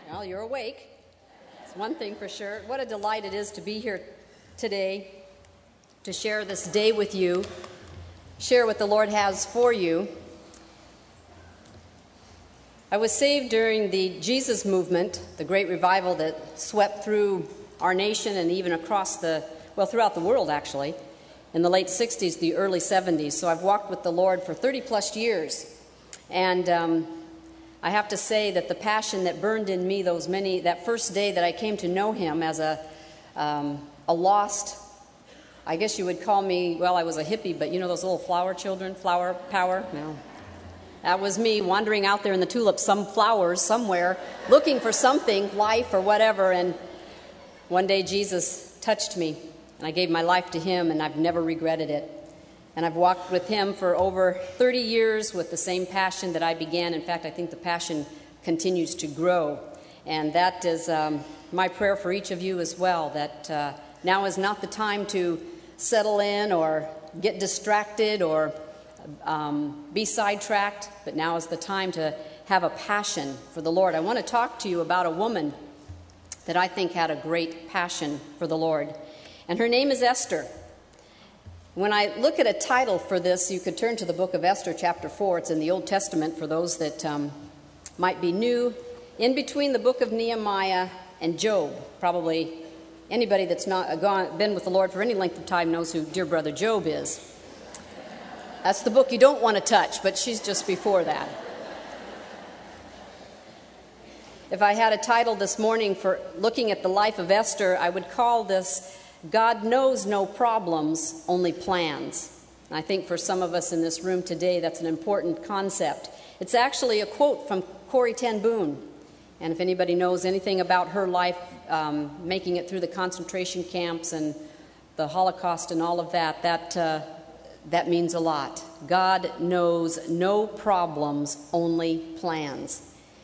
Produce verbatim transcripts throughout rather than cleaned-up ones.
Well, you're awake. It's one thing for sure. What a delight it is to be here today, to share this day with you, share what the Lord has for you. I was saved during the Jesus movement, the great revival that swept through our nation and even across the, well, throughout the world, actually, in the late sixties, the early seventies. So I've walked with the Lord for thirty plus years. And um, I have to say that the passion that burned in me those many, that first day that I came to know him as a, um, a lost, I guess you would call me, well, I was a hippie, but you know those little flower children, flower power? No. That was me wandering out there in the tulips, some flowers somewhere, looking for something, life or whatever. And one day Jesus touched me, and I gave my life to him, and I've never regretted it. And I've walked with him for over thirty years with the same passion that I began. In fact, I think the passion continues to grow. And that is um, my prayer for each of you as well, that uh, now is not the time to settle in or get distracted or um, be sidetracked, but now is the time to have a passion for the Lord. I want to talk to you about a woman that I think had a great passion for the Lord. And her name is Esther. When I look at a title for this, you could turn to the book of Esther, chapter four. It's in the Old Testament for those that um, might be new. In between the book of Nehemiah and Job, probably anybody that's not gone, been with the Lord for any length of time knows who dear brother Job is. That's the book you don't want to touch, but she's just before that. If I had a title this morning for looking at the life of Esther, I would call this God Knows No Problems, Only Plans. And I think for some of us in this room today, that's an important concept. It's actually a quote from Corrie ten Boom. And if anybody knows anything about her life, um, making it through the concentration camps and the Holocaust and all of that, that, uh, that means a lot. God knows no problems, only plans.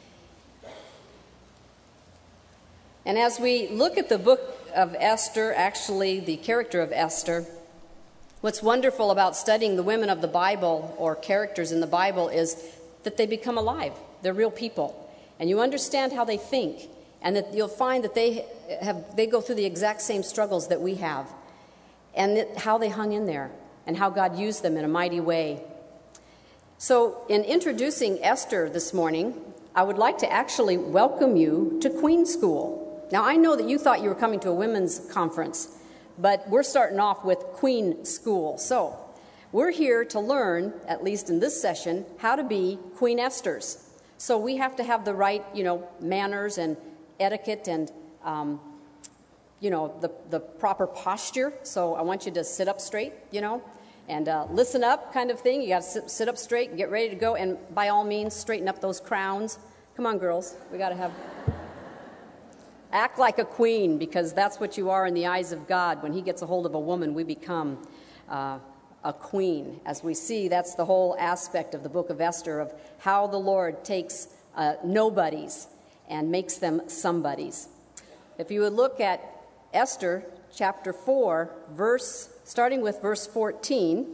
And as we look at the book of Esther, actually the character of Esther, what's wonderful about studying the women of the Bible or characters in the Bible is that they become alive. They're real people. And you understand how they think, and that you'll find that they have they go through the exact same struggles that we have, and that, how they hung in there, and how God used them in a mighty way. So in introducing Esther this morning, I would like to actually welcome you to Queen School. Now, I know that you thought you were coming to a women's conference, but we're starting off with Queen School. So we're here to learn, at least in this session, how to be Queen Esthers. So we have to have the right, you know, manners and etiquette and, um, you know, the, the proper posture. So I want you to sit up straight, you know, and uh, listen up kind of thing. You got to sit, sit up straight and get ready to go. And by all means, straighten up those crowns. Come on, girls. We got to have... Act like a queen, because that's what you are in the eyes of God. When he gets a hold of a woman, we become uh, a queen. As we see, that's the whole aspect of the book of Esther, of how the Lord takes uh, nobodies and makes them somebodies. If you would look at Esther chapter four, verse, starting with verse fourteen,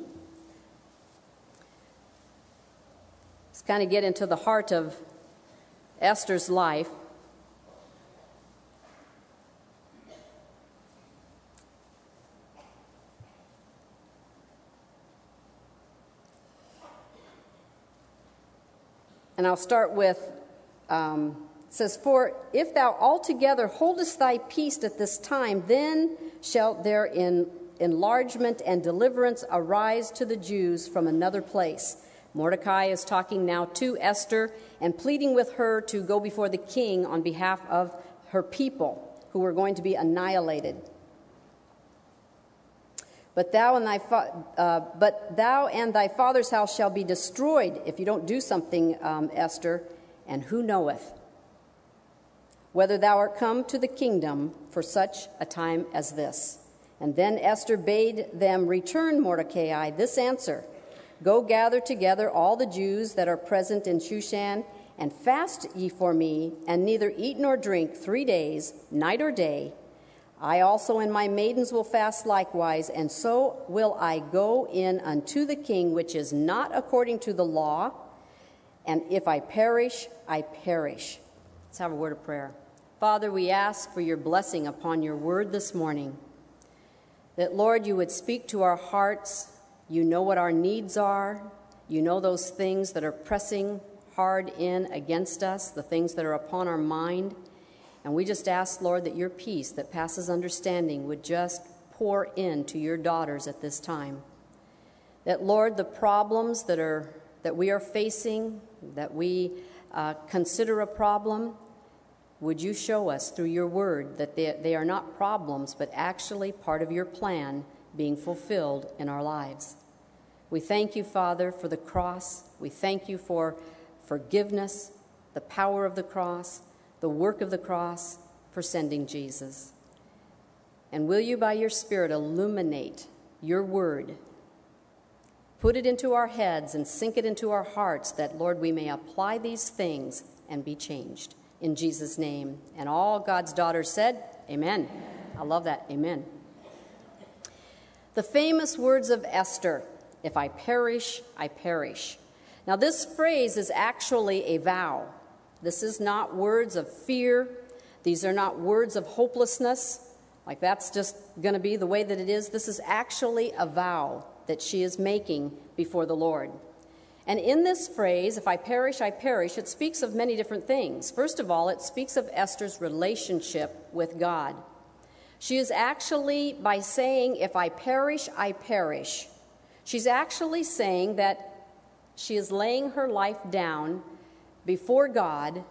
let's kind of get into the heart of Esther's life. And I'll start with, um, it says, For if thou altogether holdest thy peace at this time, then shalt there in enlargement and deliverance arise to the Jews from another place. Mordecai is talking now to Esther and pleading with her to go before the king on behalf of her people who were going to be annihilated. But thou and thy fa- uh, but thou and thy father's house shall be destroyed if you don't do something, um, Esther, and who knoweth whether thou art come to the kingdom for such a time as this? And then Esther bade them return Mordecai this answer: Go gather together all the Jews that are present in Shushan, and fast ye for me, and neither eat nor drink three days, night or day. I also and my maidens will fast likewise, and so will I go in unto the king, which is not according to the law, and if I perish, I perish. Let's have a word of prayer. Father, we ask for your blessing upon your word this morning, that, Lord, you would speak to our hearts. You know what our needs are. You know those things that are pressing hard in against us, the things that are upon our mind. And we just ask, Lord, that your peace that passes understanding would just pour into your daughters at this time. That, Lord, the problems that are that we are facing, that we uh, consider a problem, would you show us through your word that they, they are not problems, but actually part of your plan being fulfilled in our lives. We thank you, Father, for the cross. We thank you for forgiveness, the power of the cross, the work of the cross, for sending Jesus. And will you, by your Spirit, illuminate your word, put it into our heads and sink it into our hearts, that, Lord, we may apply these things and be changed. In Jesus' name. And all God's daughters said, amen. I love that. Amen. The famous words of Esther, if I perish, I perish. Now, this phrase is actually a vow. This is not words of fear. These are not words of hopelessness, like that's just going to be the way that it is. This is actually a vow that she is making before the Lord. And in this phrase, if I perish, I perish, it speaks of many different things. First of all, it speaks of Esther's relationship with God. She is actually, by saying, if I perish, I perish, she's actually saying that she is laying her life down before God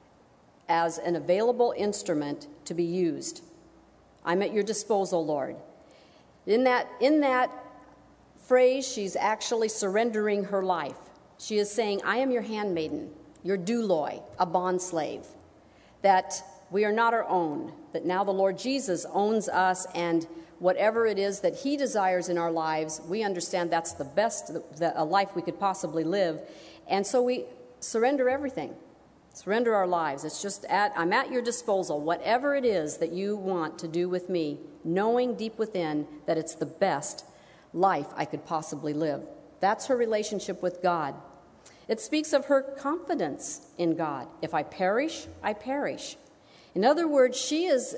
as an available instrument to be used. I'm at your disposal, Lord. In that, in that phrase, she's actually surrendering her life. She is saying, I am your handmaiden, your douloi, a bondslave, that we are not our own, that now the Lord Jesus owns us, and whatever it is that he desires in our lives, we understand that's the best that a life we could possibly live. And so we surrender everything, surrender our lives. It's just, at I'm at your disposal, whatever it is that you want to do with me, knowing deep within that it's the best life I could possibly live. That's her relationship with God. It speaks of her confidence in God. If I perish, I perish. In other words, she is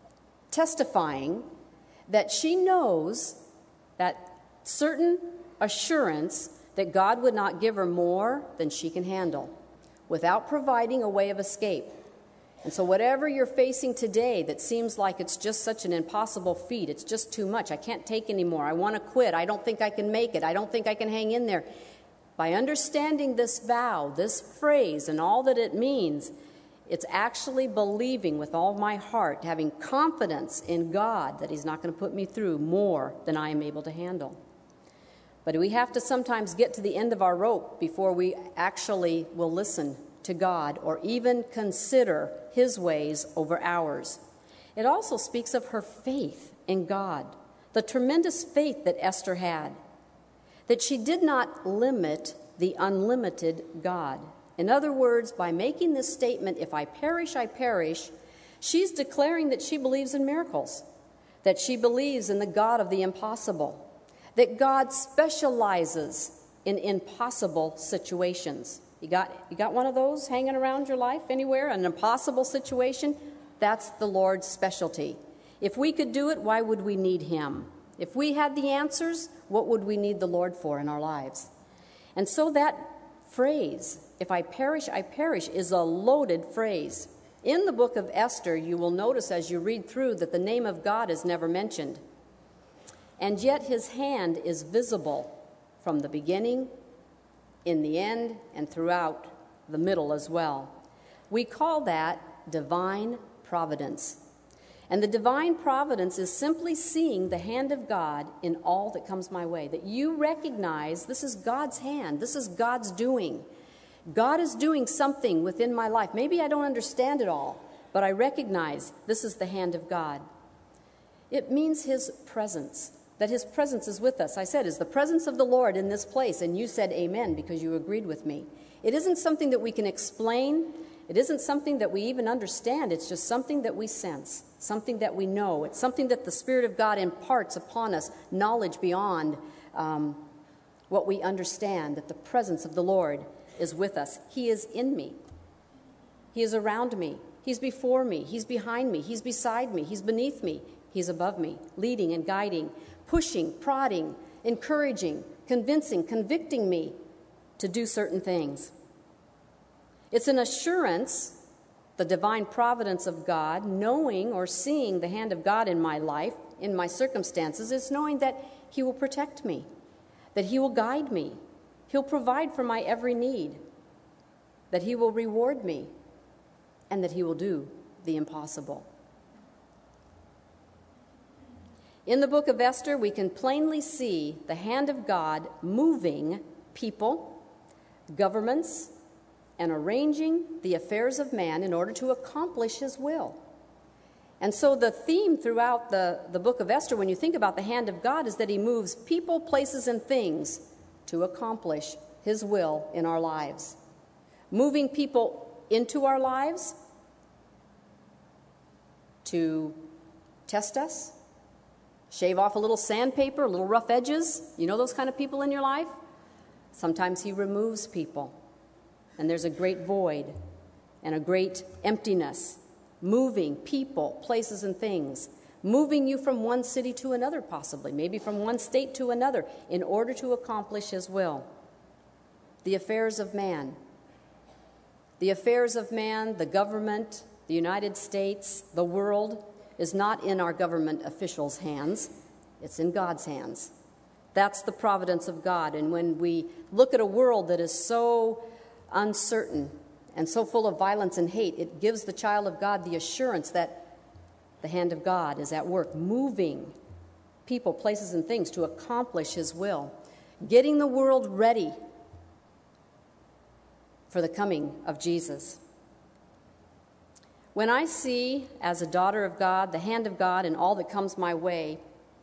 testifying that she knows that certain assurance that God would not give her more than she can handle without providing a way of escape. And so whatever you're facing today that seems like it's just such an impossible feat, it's just too much, I can't take anymore, I want to quit, I don't think I can make it, I don't think I can hang in there. By understanding this vow, this phrase, and all that it means, it's actually believing with all my heart, having confidence in God that he's not going to put me through more than I am able to handle. But we have to sometimes get to the end of our rope before we actually will listen to God or even consider his ways over ours. It also speaks of her faith in God, the tremendous faith that Esther had, that she did not limit the unlimited God. In other words, by making this statement, if I perish, I perish, she's declaring that she believes in miracles, that she believes in the God of the impossible, that God specializes in impossible situations. You got, you got one of those hanging around your life anywhere, an impossible situation? That's the Lord's specialty. If we could do it, why would we need him? If we had the answers, what would we need the Lord for in our lives? And so that phrase, if I perish, I perish, is a loaded phrase. In the book of Esther, you will notice as you read through that the name of God is never mentioned. And yet his hand is visible from the beginning, in the end, and throughout the middle as well. We call that divine providence. And the divine providence is simply seeing the hand of God in all that comes my way, that you recognize this is God's hand, this is God's doing. God is doing something within my life. Maybe I don't understand it all, but I recognize this is the hand of God. It means his presence, that his presence is with us. I said, is the presence of the Lord in this place? And you said amen because you agreed with me. It isn't something that we can explain. It isn't something that we even understand. It's just something that we sense, something that we know. It's something that the Spirit of God imparts upon us, knowledge beyond um, what we understand, that the presence of the Lord is with us. He is in me. He is around me. He's before me. He's behind me. He's beside me. He's beneath me. He's above me, leading and guiding, pushing, prodding, encouraging, convincing, convicting me to do certain things. It's an assurance, the divine providence of God, knowing or seeing the hand of God in my life, in my circumstances, is knowing that He will protect me, that He will guide me, He'll provide for my every need, that He will reward me, and that He will do the impossible. In the book of Esther, we can plainly see the hand of God moving people, governments, and arranging the affairs of man in order to accomplish His will. And so the theme throughout the, the book of Esther, when you think about the hand of God, is that He moves people, places, and things to accomplish His will in our lives. Moving people into our lives to test us, shave off a little sandpaper, a little rough edges. You know those kind of people in your life? Sometimes He removes people, and there's a great void and a great emptiness, moving people, places, and things, moving you from one city to another, possibly, maybe from one state to another, in order to accomplish His will. The affairs of man. The affairs of man, the government, the United States, the world, is not in our government officials' hands. It's in God's hands. That's the providence of God. And when we look at a world that is so uncertain and so full of violence and hate, it gives the child of God the assurance that the hand of God is at work, moving people, places, and things to accomplish His will, getting the world ready for the coming of Jesus. When I see, as a daughter of God, the hand of God in all that comes my way,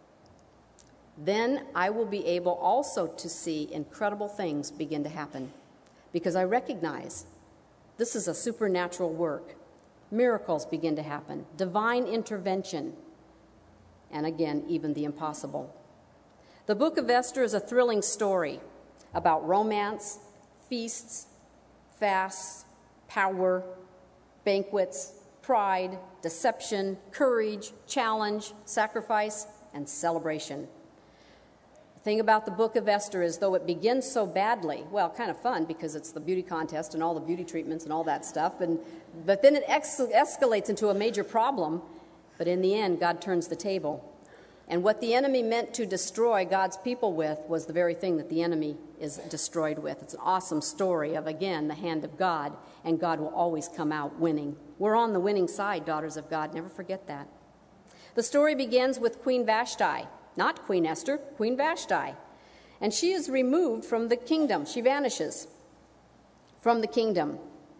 then I will be able also to see incredible things begin to happen, because I recognize this is a supernatural work. Miracles begin to happen, divine intervention, and again, even the impossible. The book of Esther is a thrilling story about romance, feasts, fasts, power, banquets, pride, deception, courage, challenge, sacrifice, and celebration. The thing about the book of Esther is, though it begins so badly, well, kind of fun because it's the beauty contest and all the beauty treatments and all that stuff, and but then it ex- escalates into a major problem, but in the end, God turns the table. And what the enemy meant to destroy God's people with was the very thing that the enemy is destroyed with. It's an awesome story of, again, the hand of God, and God will always come out winning. We're on the winning side, daughters of God. Never forget that. The story begins with Queen Vashti, not Queen Esther, Queen Vashti. And she is removed from the kingdom. She vanishes from the kingdom.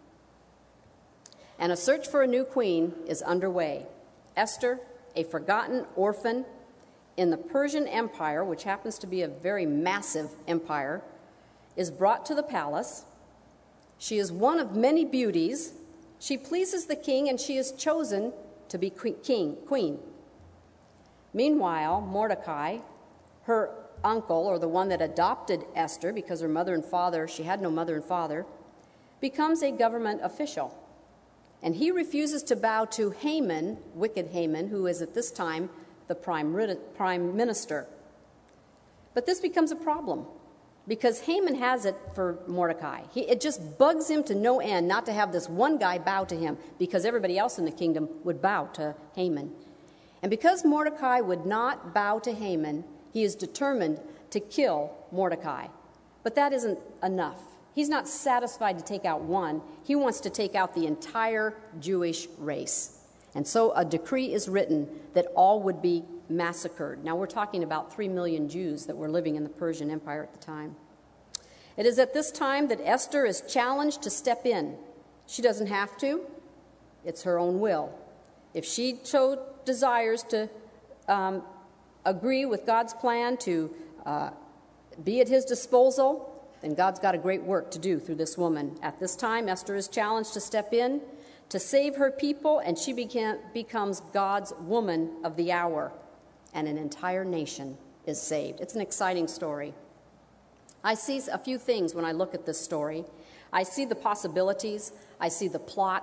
And a search for a new queen is underway. Esther, a forgotten orphan in the Persian Empire, which happens to be a very massive empire, is brought to the palace. She is one of many beauties. She pleases the king, and she is chosen to be king, queen. Meanwhile, Mordecai, her uncle, or the one that adopted Esther, because her mother and father, she had no mother and father, becomes a government official. And he refuses to bow to Haman, wicked Haman, who is at this time the prime, prime minister. But this becomes a problem, because Haman has it for Mordecai. He, it just bugs him to no end not to have this one guy bow to him, because everybody else in the kingdom would bow to Haman. And because Mordecai would not bow to Haman, he is determined to kill Mordecai. But that isn't enough. He's not satisfied to take out one. He wants to take out the entire Jewish race. And so a decree is written that all would be massacred. Now, we're talking about three million Jews that were living in the Persian Empire at the time. It is at this time that Esther is challenged to step in. She doesn't have to. It's her own will. If she so desires to um, agree with God's plan, to uh, be at His disposal, then God's got a great work to do through this woman. At this time, Esther is challenged to step in, to save her people, and she began, becomes God's woman of the hour, and an entire nation is saved. It's an exciting story. I see a few things when I look at this story. I see the possibilities. I see the plot.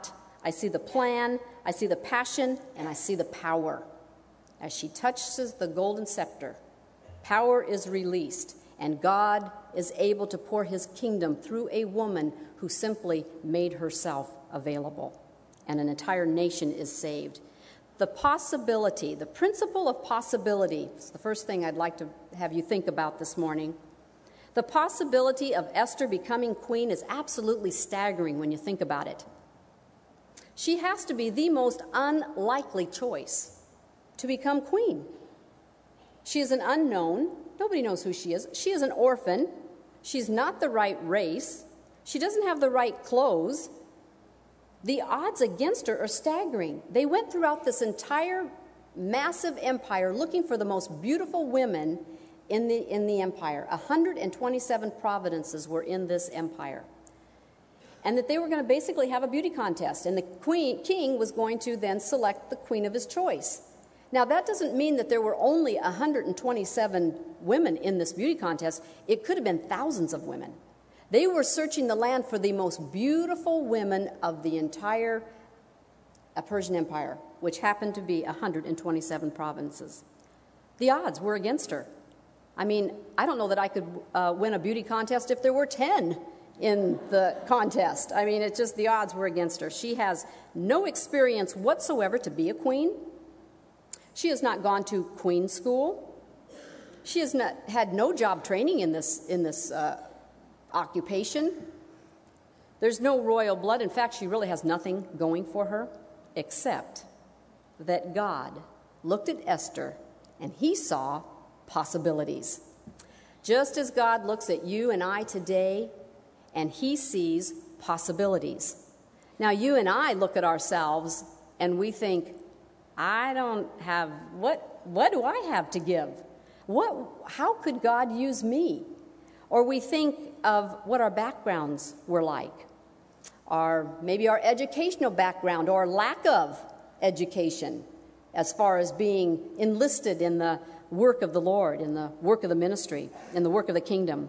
I see the plan, I see the passion, and I see the power. As she touches the golden scepter, power is released, and God is able to pour his kingdom through a woman who simply made herself available, and an entire nation is saved. The possibility, the principle of possibility, is the first thing I'd like to have you think about this morning. The possibility of Esther becoming queen is absolutely staggering when you think about it. She has to be the most unlikely choice to become queen. She is an unknown. Nobody knows who she is. She is an orphan. She's not the right race. She doesn't have the right clothes. The odds against her are staggering. They went throughout this entire massive empire looking for the most beautiful women in the, in the empire. one hundred twenty-seven provinces were in this empire. And that they were going to basically have a beauty contest, and the queen, king was going to then select the queen of his choice. Now, that doesn't mean that there were only one hundred twenty-seven women in this beauty contest. It could have been thousands of women. They were searching the land for the most beautiful women of the entire Persian Empire, which happened to be one hundred twenty-seven provinces. The odds were against her. I mean, I don't know that I could uh, win a beauty contest if there were ten in the contest. I mean, it's just the odds were against her. She has no experience whatsoever to be a queen. She has not gone to queen school. She has not had no job training in this, in this uh, occupation. There's no royal blood. In fact, she really has nothing going for her except that God looked at Esther and he saw possibilities. Just as God looks at you and I today and he sees possibilities. Now, you and I look at ourselves and we think, I don't have, what, what do I have to give? What, how could God use me? Or we think of what our backgrounds were like, or maybe our educational background or lack of education as far as being enlisted in the work of the Lord, in the work of the ministry, in the work of the kingdom.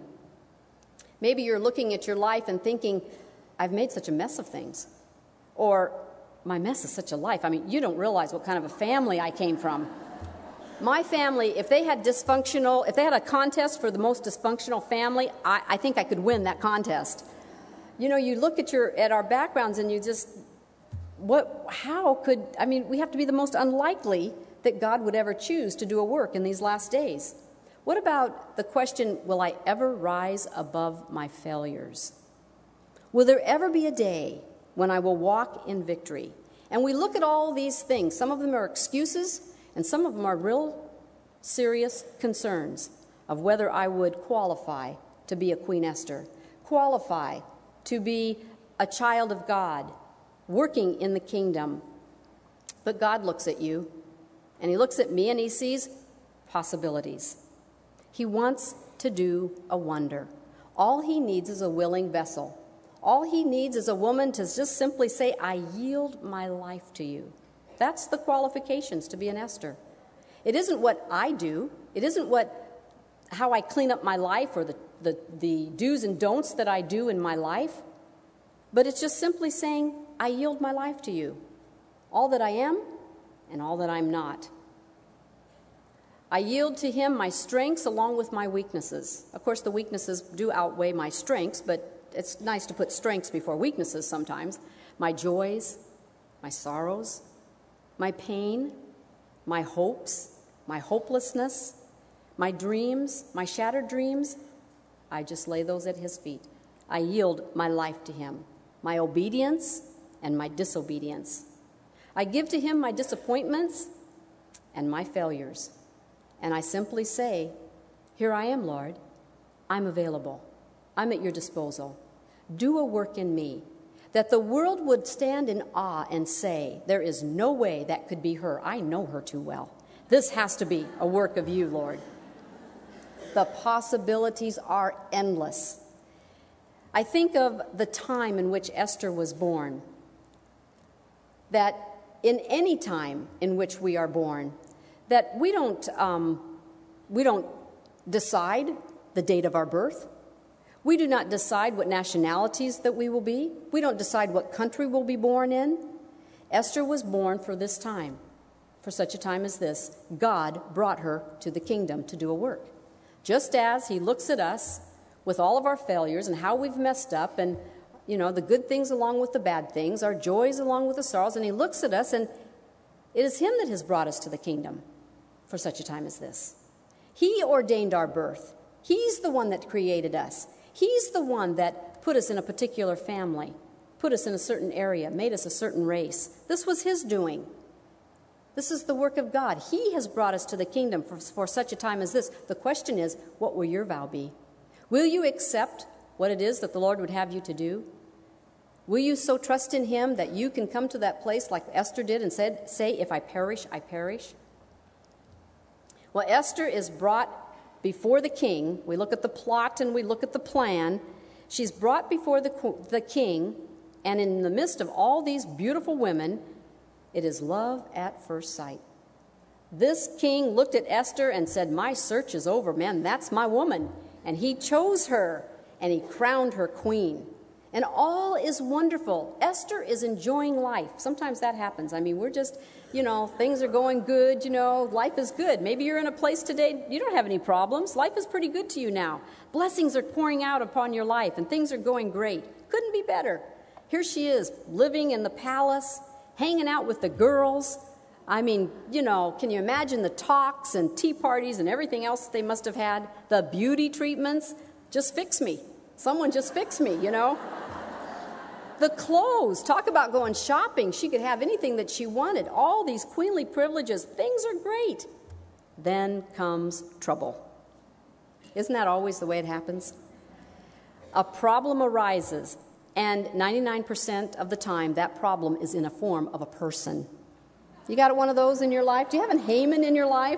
Maybe you're looking at your life and thinking, I've made such a mess of things. Or, my mess is such a life. I mean, you don't realize what kind of a family I came from. My family, if they had dysfunctional, if they had a contest for the most dysfunctional family, I, I think I could win that contest. You know, you look at your at our backgrounds and you just, what? How could, I mean, we have to be the most unlikely that God would ever choose to do a work in these last days. What about the question, will I ever rise above my failures? Will there ever be a day when I will walk in victory? And we look at all these things. Some of them are excuses, and some of them are real serious concerns of whether I would qualify to be a Queen Esther, qualify to be a child of God, working in the kingdom. But God looks at you, and he looks at me, and he sees possibilities. He wants to do a wonder. All he needs is a willing vessel. All he needs is a woman to just simply say, I yield my life to you. That's the qualifications to be an Esther. It isn't what I do. It isn't what how I clean up my life or the, the, the do's and don'ts that I do in my life. But it's just simply saying, I yield my life to you. All that I am and all that I'm not. I yield to him my strengths along with my weaknesses. Of course, the weaknesses do outweigh my strengths, but it's nice to put strengths before weaknesses sometimes. My joys, my sorrows, my pain, my hopes, my hopelessness, my dreams, my shattered dreams, I just lay those at his feet. I yield my life to him, my obedience and my disobedience. I give to him my disappointments and my failures. And I simply say, here I am, Lord. I'm available. I'm at your disposal. Do a work in me, that the world would stand in awe and say, there is no way that could be her. I know her too well. This has to be a work of you, Lord. The possibilities are endless. I think of the time in which Esther was born, that in any time in which we are born, that we don't, um, we don't decide the date of our birth. We do not decide what nationalities that we will be. We don't decide what country we'll be born in. Esther was born for this time, for such a time as this. God brought her to the kingdom to do a work. Just as he looks at us with all of our failures and how we've messed up and, you know, the good things along with the bad things, our joys along with the sorrows, and he looks at us, and it is him that has brought us to the kingdom for such a time as this. He ordained our birth. He's the one that created us. He's the one that put us in a particular family, put us in a certain area, made us a certain race. This was his doing. This is the work of God. He has brought us to the kingdom for, for such a time as this. The question is, what will your vow be? Will you accept what it is that the Lord would have you to do? Will you so trust in him that you can come to that place like Esther did and said, say, if I perish, I perish? Well, Esther is brought before the king. We look at the plot and we look at the plan. She's brought before the, the king, and in the midst of all these beautiful women, it is love at first sight. This king looked at Esther and said, my search is over, man, that's my woman. And he chose her, and he crowned her queen. And all is wonderful. Esther is enjoying life. Sometimes that happens. I mean, we're just, you know, things are going good, you know, life is good. Maybe you're in a place today, you don't have any problems. Life is pretty good to you now. Blessings are pouring out upon your life, and things are going great. Couldn't be better. Here she is, living in the palace, hanging out with the girls. I mean, you know, can you imagine the talks and tea parties and everything else they must have had? The beauty treatments? Just fix me. Someone just fix me, you know? The clothes, talk about going shopping. She could have anything that she wanted. All these queenly privileges, things are great. Then comes trouble. Isn't that always the way it happens? A problem arises, and ninety-nine percent of the time, that problem is in a form of a person. You got one of those in your life? Do you have a Haman in your life?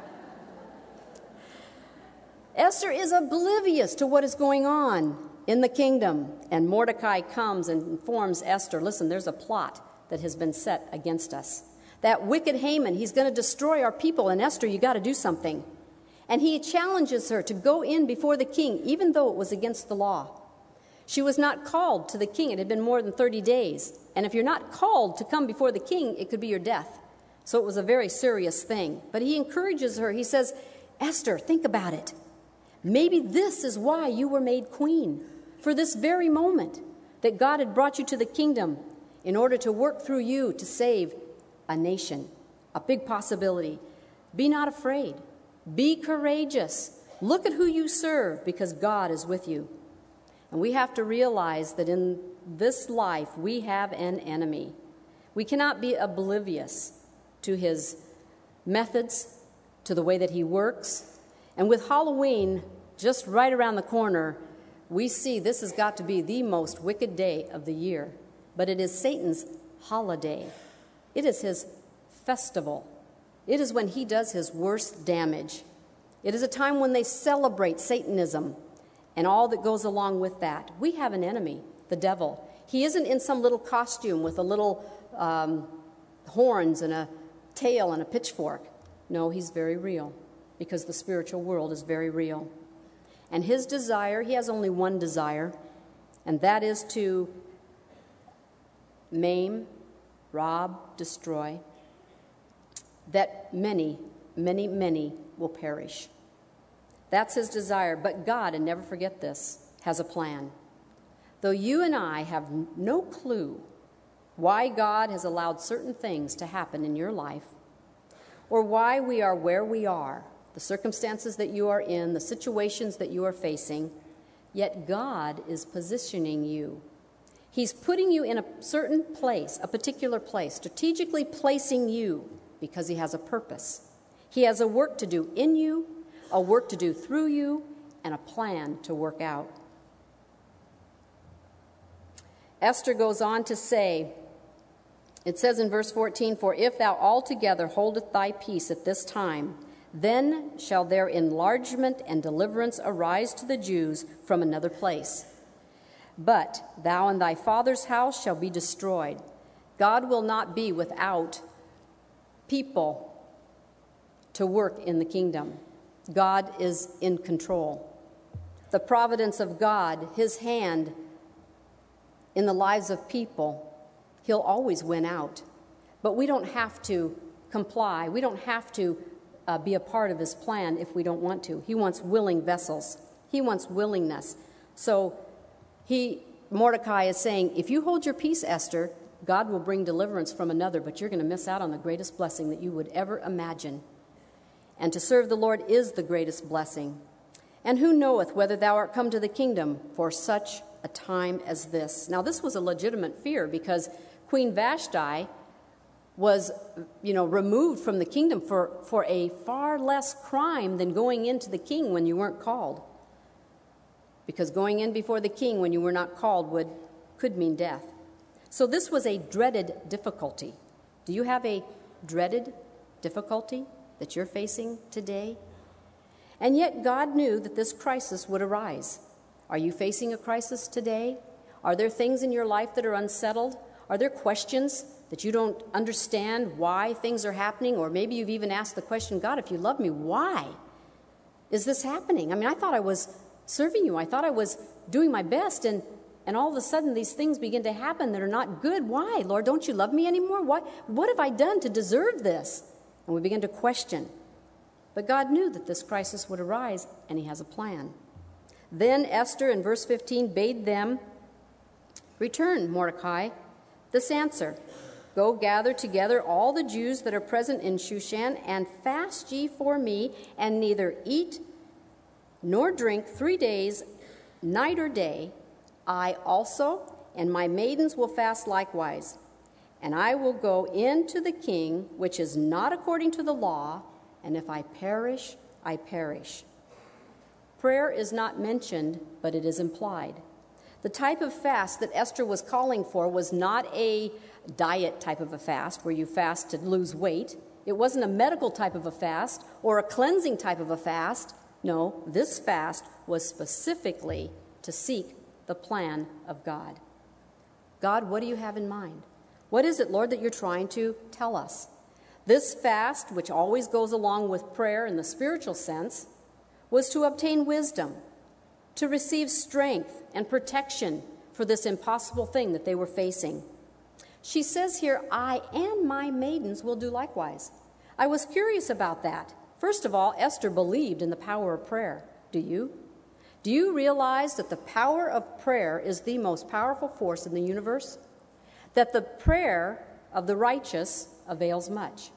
Esther is oblivious to what is going on in the kingdom, and Mordecai comes and informs Esther, listen, there's a plot that has been set against us. That wicked Haman, he's going to destroy our people, and Esther, you got to do something. And he challenges her to go in before the king, even though it was against the law. She was not called to the king. It had been more than thirty days. And if you're not called to come before the king, it could be your death. So it was a very serious thing. But he encourages her. He says, Esther, think about it. Maybe this is why you were made queen, for this very moment, that God had brought you to the kingdom in order to work through you to save a nation, a big possibility. Be not afraid. Be courageous. Look at who you serve, because God is with you. And we have to realize that in this life, we have an enemy. We cannot be oblivious to his methods, to the way that he works. And with Halloween just right around the corner, we see this has got to be the most wicked day of the year. But it is Satan's holiday. It is his festival. It is when he does his worst damage. It is a time when they celebrate Satanism and all that goes along with that. We have an enemy, the devil. He isn't in some little costume with a little um, horns and a tail and a pitchfork. No, he's very real, because the spiritual world is very real. And his desire, he has only one desire, and that is to maim, rob, destroy, that many, many, many will perish. That's his desire. But God, and never forget this, has a plan. Though you and I have no clue why God has allowed certain things to happen in your life, or why we are where we are, the circumstances that you are in, the situations that you are facing, yet God is positioning you. He's putting you in a certain place, a particular place, strategically placing you because he has a purpose. He has a work to do in you, a work to do through you, and a plan to work out. Esther goes on to say, it says in verse fourteen, for if thou altogether holdest thy peace at this time, then shall their enlargement and deliverance arise to the Jews from another place. But thou and thy father's house shall be destroyed. God will not be without people to work in the kingdom. God is in control. The providence of God, his hand in the lives of people, he'll always win out. But we don't have to comply. We don't have to uh, be a part of his plan if we don't want to. He wants willing vessels. He wants willingness. So he, Mordecai is saying, if you hold your peace, Esther, God will bring deliverance from another, but you're going to miss out on the greatest blessing that you would ever imagine. And to serve the Lord is the greatest blessing. And who knoweth whether thou art come to the kingdom for such a time as this? Now, this was a legitimate fear because Queen Vashti was, you know, removed from the kingdom for, for a far less crime than going into the king when you weren't called. Because going in before the king when you were not called would could mean death. So this was a dreaded difficulty. Do you have a dreaded difficulty that you're facing today? And yet God knew that this crisis would arise. Are you facing a crisis today? Are there things in your life that are unsettled? Are there questions that you don't understand why things are happening? Or maybe you've even asked the question, God, if you love me, why is this happening? I mean, I thought I was serving you. I thought I was doing my best, and, and all of a sudden these things begin to happen that are not good. Why? Lord, don't you love me anymore? Why? What have I done to deserve this? And we begin to question. But God knew that this crisis would arise, and he has a plan. Then Esther, in verse fifteen, bade them return Mordecai this answer. Go gather together all the Jews that are present in Shushan, and fast ye for me, and neither eat nor drink three days, night or day. I also and my maidens will fast likewise. And I will go in to the king, which is not according to the law, and if I perish, I perish. Prayer is not mentioned, but it is implied. The type of fast that Esther was calling for was not a diet type of a fast where you fast to lose weight. It wasn't a medical type of a fast or a cleansing type of a fast. No, this fast was specifically to seek the plan of God. God, what do you have in mind? What is it, Lord, that you're trying to tell us? This fast, which always goes along with prayer in the spiritual sense, was to obtain wisdom, to receive strength and protection for this impossible thing that they were facing. She says here, I and my maidens will do likewise. I was curious about that. First of all, Esther believed in the power of prayer. Do you? Do you realize that the power of prayer is the most powerful force in the universe? That the prayer of the righteous avails much.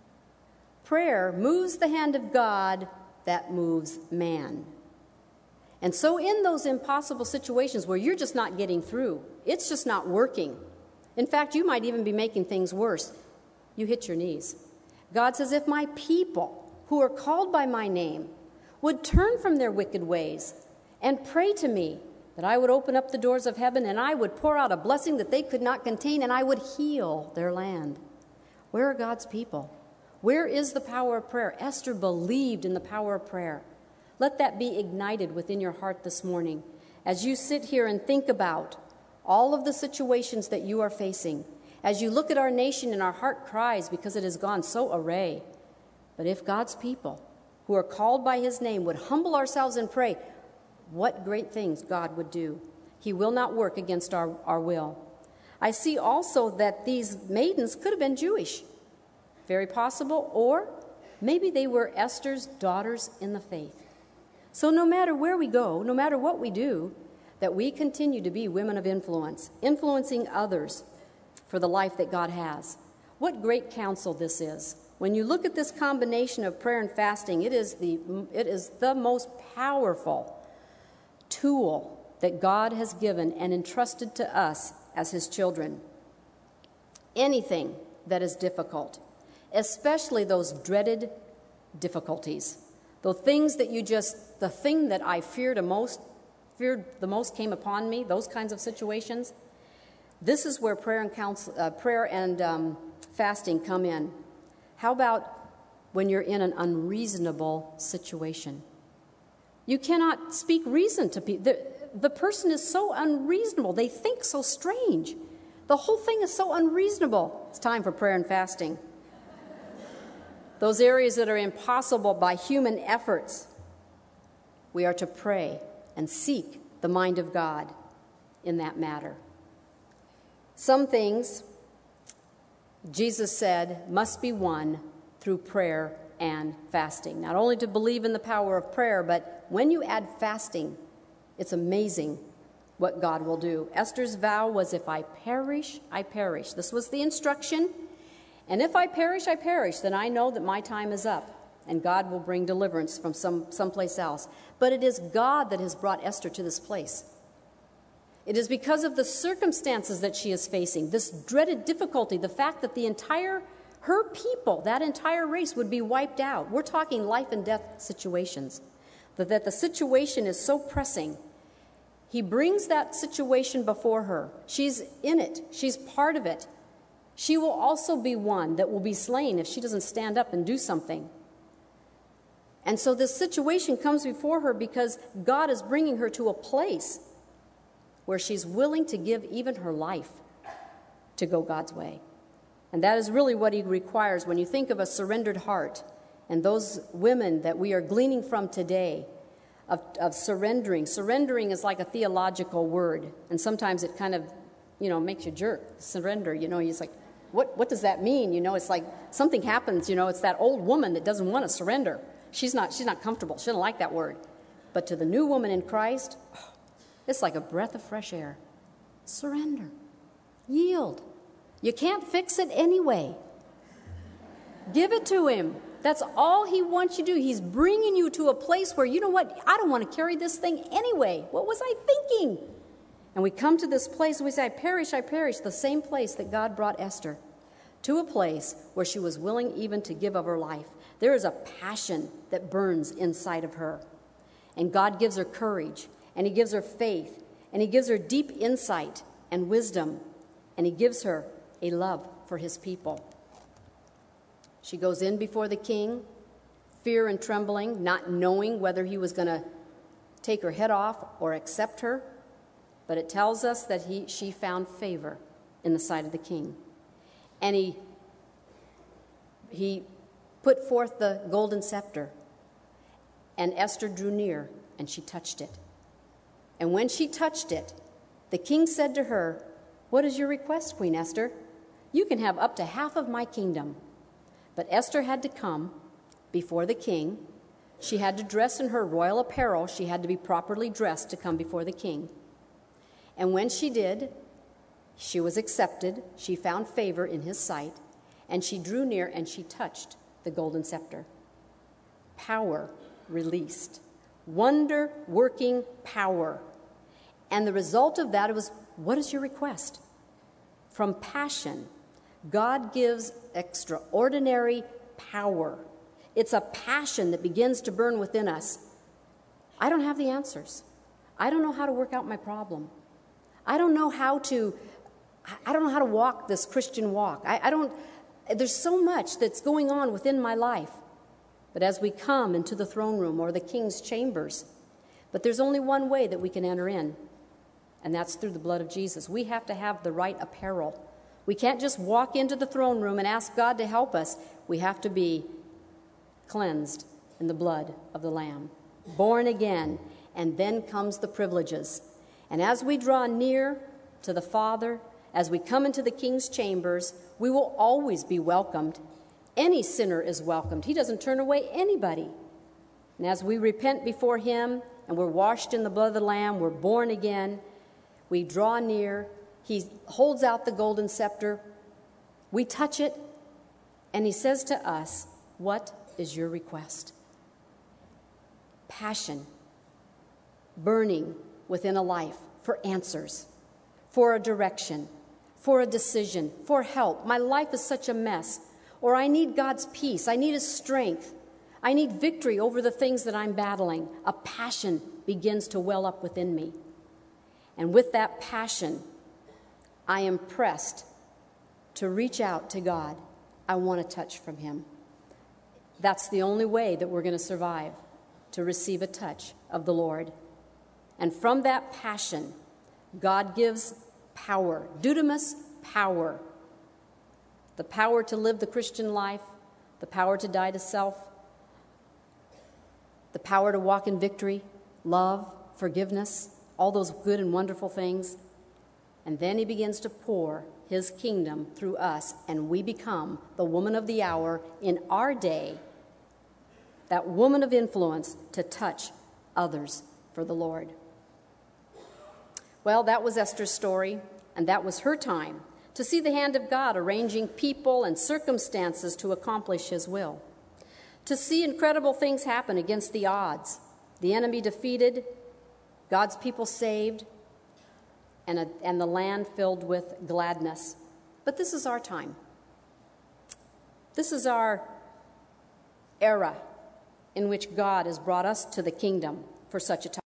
Prayer moves the hand of God that moves man. And so in those impossible situations where you're just not getting through, it's just not working. In fact, you might even be making things worse. You hit your knees. God says, if my people who are called by my name would turn from their wicked ways and pray to me, that I would open up the doors of heaven and I would pour out a blessing that they could not contain, and I would heal their land. Where are God's people? Where is the power of prayer? Esther believed in the power of prayer. Let that be ignited within your heart this morning as you sit here and think about all of the situations that you are facing. As you look at our nation and our heart cries because it has gone so array. But if God's people who are called by his name would humble ourselves and pray, what great things God would do. He will not work against our, our will. I see also that these maidens could have been Jewish. Very possible. Or maybe they were Esther's daughters in the faith. So no matter where we go, no matter what we do, that we continue to be women of influence, influencing others for the life that God has. What great counsel this is. When you look at this combination of prayer and fasting, it is the, it is the most powerful tool that God has given and entrusted to us as his children. Anything that is difficult, especially those dreaded difficulties, the things that you just, the thing that I feared the most, feared the most came upon me, those kinds of situations, this is where prayer and counsel, uh, prayer and um, fasting come in. How about when you're in an unreasonable situation? You cannot speak reason to people. The, the person is so unreasonable. They think so strange. The whole thing is so unreasonable. It's time for prayer and fasting. Those areas that are impossible by human efforts, we are to pray and seek the mind of God in that matter. Some things Jesus said, must be won through prayer and fasting. Not only to believe in the power of prayer, but when you add fasting, it's amazing what God will do. Esther's vow was, if I perish, I perish. This was the instruction. And if I perish, I perish, then I know that my time is up, and God will bring deliverance from some someplace else. But it is God that has brought Esther to this place. It is because of the circumstances that she is facing, this dreaded difficulty, the fact that the entire, her people, that entire race would be wiped out. We're talking life and death situations. But that the situation is so pressing. He brings that situation before her. She's in it. She's part of it. She will also be one that will be slain if she doesn't stand up and do something. And so this situation comes before her because God is bringing her to a place where she's willing to give even her life to go God's way. And that is really what he requires when you think of a surrendered heart and those women that we are gleaning from today of, of surrendering. Surrendering is like a theological word, and sometimes it kind of, you know, makes you jerk. Surrender, you know, it's like, what, what does that mean? You know, it's like something happens, you know, it's that old woman that doesn't want to surrender. She's not, she's not comfortable. She doesn't like that word. But to the new woman in Christ, oh, it's like a breath of fresh air. Surrender. Yield. You can't fix it anyway. Give it to him. That's all he wants you to do. He's bringing you to a place where, you know what, I don't want to carry this thing anyway. What was I thinking? And we come to this place and we say, I perish, I perish, the same place that God brought Esther, to a place where she was willing even to give of her life. There is a passion that burns inside of her. And God gives her courage, and he gives her faith, and he gives her deep insight and wisdom, and he gives her a love for his people. She goes in before the king, fear and trembling, not knowing whether he was going to take her head off or accept her. But it tells us that he, she found favor in the sight of the king. And he, he put forth the golden scepter, and Esther drew near, and she touched it. And when she touched it, the king said to her, what is your request, Queen Esther? You can have up to half of my kingdom. But Esther had to come before the king. She had to dress in her royal apparel. She had to be properly dressed to come before the king. And when she did, she was accepted. She found favor in his sight. And she drew near and she touched the golden scepter. Power released. Wonder-working power. And the result of that was, what is your request? From passion, God gives extraordinary power. It's a passion that begins to burn within us. I don't have the answers. I don't know how to work out my problem. I don't know how to, I don't know how to walk this Christian walk. I, I don't, there's so much that's going on within my life. But as we come into the throne room or the king's chambers, but there's only one way that we can enter in, and that's through the blood of Jesus. We have to have the right apparel. We can't just walk into the throne room and ask God to help us. We have to be cleansed in the blood of the Lamb, born again, and then comes the privileges. And as we draw near to the Father, as we come into the King's chambers, we will always be welcomed. Any sinner is welcomed. He doesn't turn away anybody. And as we repent before him and we're washed in the blood of the Lamb, we're born again, we draw near. He holds out the golden scepter. We touch it, and he says to us, what is your request? Passion, burning within a life for answers, for a direction, for a decision, for help. My life is such a mess. Or I need God's peace. I need his strength. I need victory over the things that I'm battling. A passion begins to well up within me. And with that passion, I am pressed to reach out to God. I want to touch from him. That's the only way that we're going to survive, to receive a touch of the Lord. And from that passion, God gives power, dunamis power, the power to live the Christian life, the power to die to self, the power to walk in victory, love, forgiveness, all those good and wonderful things. And then he begins to pour his kingdom through us, and we become the woman of the hour in our day, that woman of influence to touch others for the Lord. Well, that was Esther's story, and that was her time to see the hand of God arranging people and circumstances to accomplish his will, to see incredible things happen against the odds, the enemy defeated, God's people saved, and, a, and the land filled with gladness. But this is our time. This is our era in which God has brought us to the kingdom for such a time.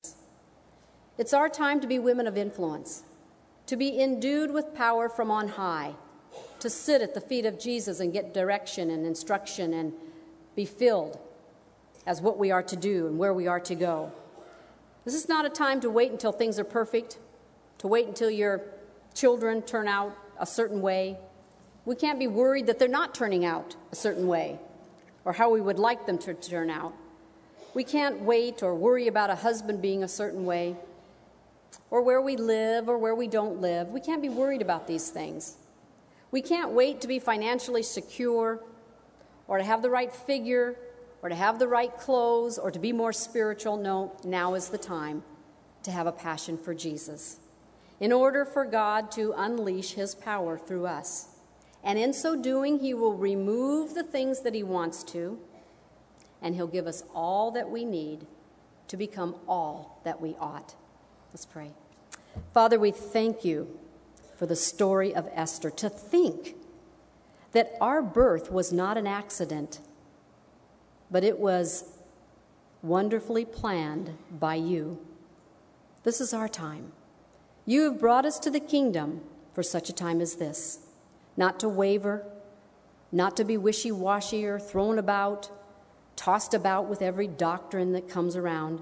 It's our time to be women of influence, to be endued with power from on high, to sit at the feet of Jesus and get direction and instruction and be filled as what we are to do and where we are to go. This is not a time to wait until things are perfect, to wait until your children turn out a certain way. We can't be worried that they're not turning out a certain way or how we would like them to turn out. We can't wait or worry about a husband being a certain way or where we live or where we don't live. We can't be worried about these things. We can't wait to be financially secure or to have the right figure or to have the right clothes or to be more spiritual. No, now is the time to have a passion for Jesus in order for God to unleash his power through us. And in so doing, he will remove the things that he wants to, and he'll give us all that we need to become all that we ought. Let's pray. Father, we thank you for the story of Esther. To think that our birth was not an accident, but it was wonderfully planned by you. This is our time. You have brought us to the kingdom for such a time as this, not to waver, not to be wishy-washy or thrown about, tossed about with every doctrine that comes around,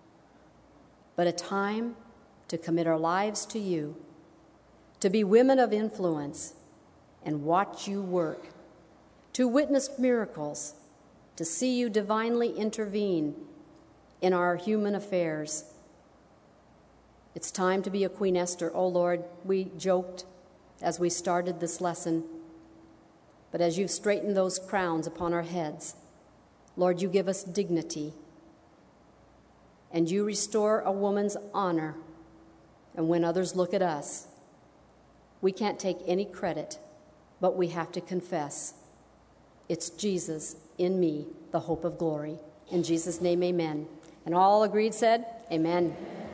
but a time to commit our lives to you, to be women of influence and watch you work, to witness miracles, to see you divinely intervene in our human affairs. It's time to be a Queen Esther. Oh, Lord, we joked as we started this lesson, but as you've straightened those crowns upon our heads, Lord, you give us dignity, and you restore a woman's honor. And when others look at us, we can't take any credit, but we have to confess, it's Jesus in me, the hope of glory. In Jesus' name, amen. And all agreed said, amen.